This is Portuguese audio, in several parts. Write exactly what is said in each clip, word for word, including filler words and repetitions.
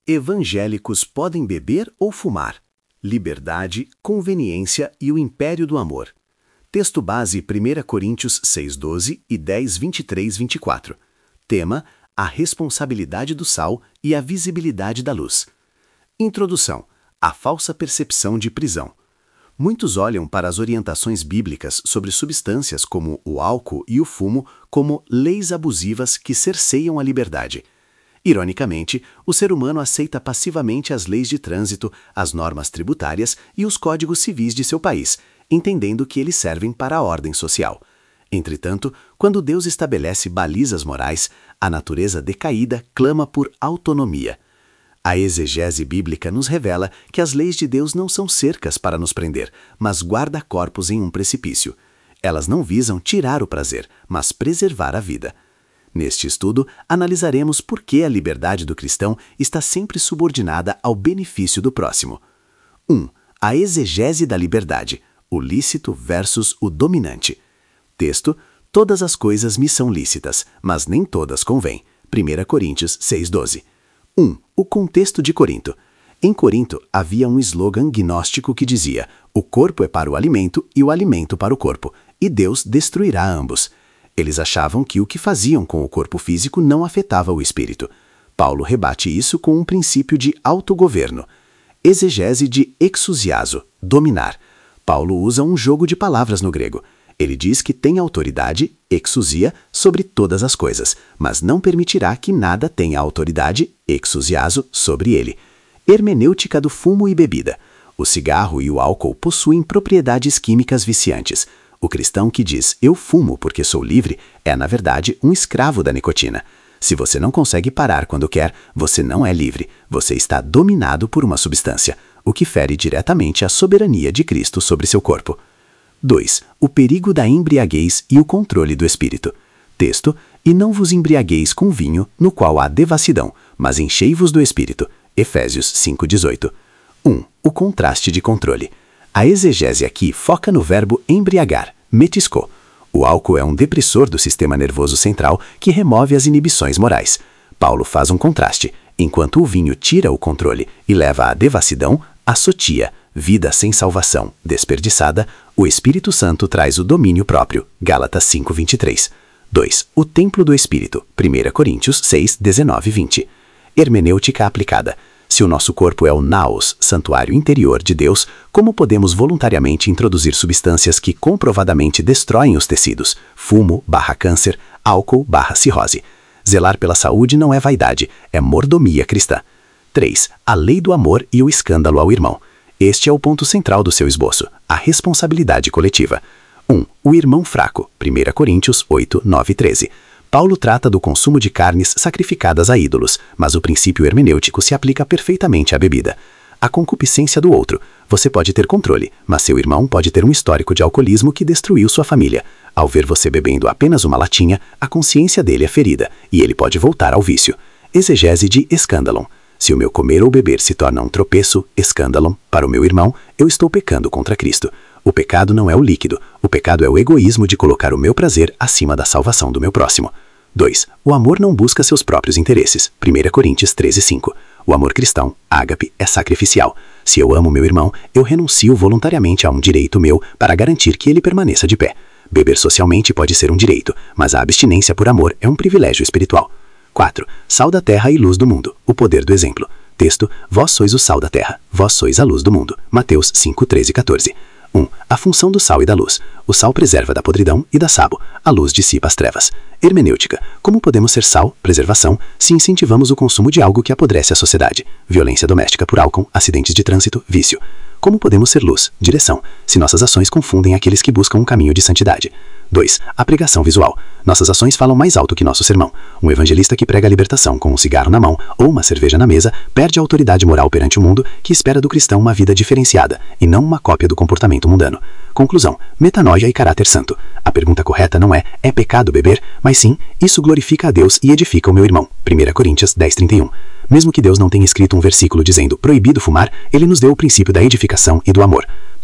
Evangélicos podem beber ou fumar? Liberdade, conveniência e o império do amor. Texto base primeira Coríntios seis, doze e dez, vinte e três, vinte e quatro. Tema: a responsabilidade do sal e a visibilidade da luz. Introdução: a falsa percepção de prisão. Muitos olham para as orientações bíblicas sobre substâncias como o álcool e o fumo como leis abusivas que cerceiam a liberdade. Ironicamente, o ser humano aceita passivamente as leis de trânsito, as normas tributárias e os códigos civis de seu país, entendendo que eles servem para a ordem social. Entretanto, quando Deus estabelece balizas morais, a natureza decaída clama por autonomia. A exegese bíblica nos revela que as leis de Deus não são cercas para nos prender, mas guarda-corpos em um precipício. Elas não visam tirar o prazer, mas preservar a vida. Neste estudo, analisaremos por que a liberdade do cristão está sempre subordinada ao benefício do próximo. um. A exegese da liberdade, o lícito versus o dominante. Texto: todas as coisas me são lícitas, mas nem todas convêm. primeira Coríntios seis, doze. um. O contexto de Corinto. Em Corinto, havia um slogan gnóstico que dizia: o corpo é para o alimento e o alimento para o corpo, e Deus destruirá ambos. Eles achavam que o que faziam com o corpo físico não afetava o espírito. Paulo rebate isso com um princípio de autogoverno. Exegese de exousiazo, dominar. Paulo usa um jogo de palavras no grego. Ele diz que tem autoridade, exousia, sobre todas as coisas, mas não permitirá que nada tenha autoridade, exousiazo, sobre ele. Hermenêutica do fumo e bebida. O cigarro e o álcool possuem propriedades químicas viciantes. O cristão que diz, eu fumo porque sou livre, é, na verdade, um escravo da nicotina. Se você não consegue parar quando quer, você não é livre. Você está dominado por uma substância, o que fere diretamente a soberania de Cristo sobre seu corpo. dois. O perigo da embriaguez e o controle do espírito. Texto: e não vos embriagueis com vinho, no qual há devassidão, mas enchei-vos do espírito. Efésios cinco, dezoito. um. O contraste de controle. A exegese aqui foca no verbo embriagar, metisco. O álcool é um depressor do sistema nervoso central que remove as inibições morais. Paulo faz um contraste. Enquanto o vinho tira o controle e leva à devassidão, a sotia, vida sem salvação, desperdiçada, o Espírito Santo traz o domínio próprio. Gálatas cinco, vinte e três. dois. O templo do Espírito. primeira Coríntios seis, dezenove e vinte. Hermenêutica aplicada. Se o nosso corpo é o naos, santuário interior de Deus, como podemos voluntariamente introduzir substâncias que comprovadamente destroem os tecidos? Fumo barra câncer, álcool barra cirrose. Zelar pela saúde não é vaidade, é mordomia cristã. três. A lei do amor e o escândalo ao irmão. Este é o ponto central do seu esboço, a responsabilidade coletiva. um. O irmão fraco. primeira Coríntios oito, nove e treze. Paulo trata do consumo de carnes sacrificadas a ídolos, mas o princípio hermenêutico se aplica perfeitamente à bebida. A concupiscência do outro. Você pode ter controle, mas seu irmão pode ter um histórico de alcoolismo que destruiu sua família. Ao ver você bebendo apenas uma latinha, a consciência dele é ferida, e ele pode voltar ao vício. Exegese de escândalon. Se o meu comer ou beber se torna um tropeço, escândalon, para o meu irmão, eu estou pecando contra Cristo. O pecado não é o líquido, o pecado é o egoísmo de colocar o meu prazer acima da salvação do meu próximo. dois. O amor não busca seus próprios interesses. primeira Coríntios treze, cinco. O amor cristão, ágape, é sacrificial. Se eu amo meu irmão, eu renuncio voluntariamente a um direito meu para garantir que ele permaneça de pé. Beber socialmente pode ser um direito, mas a abstinência por amor é um privilégio espiritual. quatro. Sal da terra e luz do mundo. O poder do exemplo. Texto: vós sois o sal da terra, vós sois a luz do mundo. Mateus cinco, treze e quatorze. um. A função do sal e da luz. O sal preserva da podridão e da sabo. A luz dissipa as trevas. Hermenêutica. Como podemos ser sal, preservação, se incentivamos o consumo de algo que apodrece a sociedade? Violência doméstica por álcool, acidentes de trânsito, vício. Como podemos ser luz, direção, se nossas ações confundem aqueles que buscam um caminho de santidade? dois. A pregação visual. Nossas ações falam mais alto que nosso sermão. Um evangelista que prega a libertação com um cigarro na mão ou uma cerveja na mesa perde a autoridade moral perante o mundo, que espera do cristão uma vida diferenciada e não uma cópia do comportamento mundano. Conclusão: metanoia e caráter santo. A pergunta correta não é, é pecado beber, mas sim, isso glorifica a Deus e edifica o meu irmão. primeira Coríntios dez, trinta e um. Mesmo que Deus não tenha escrito um versículo dizendo proibido fumar, ele nos deu o princípio da edificação e do amor.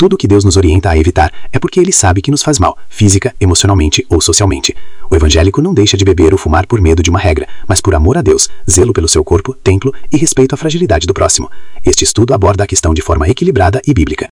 Tudo o que Deus nos orienta a evitar é porque Ele sabe que nos faz mal, física, emocionalmente ou socialmente. O evangélico não deixa de beber ou fumar por medo de uma regra, mas por amor a Deus, zelo pelo seu corpo, templo e respeito à fragilidade do próximo. Este estudo aborda a questão de forma equilibrada e bíblica.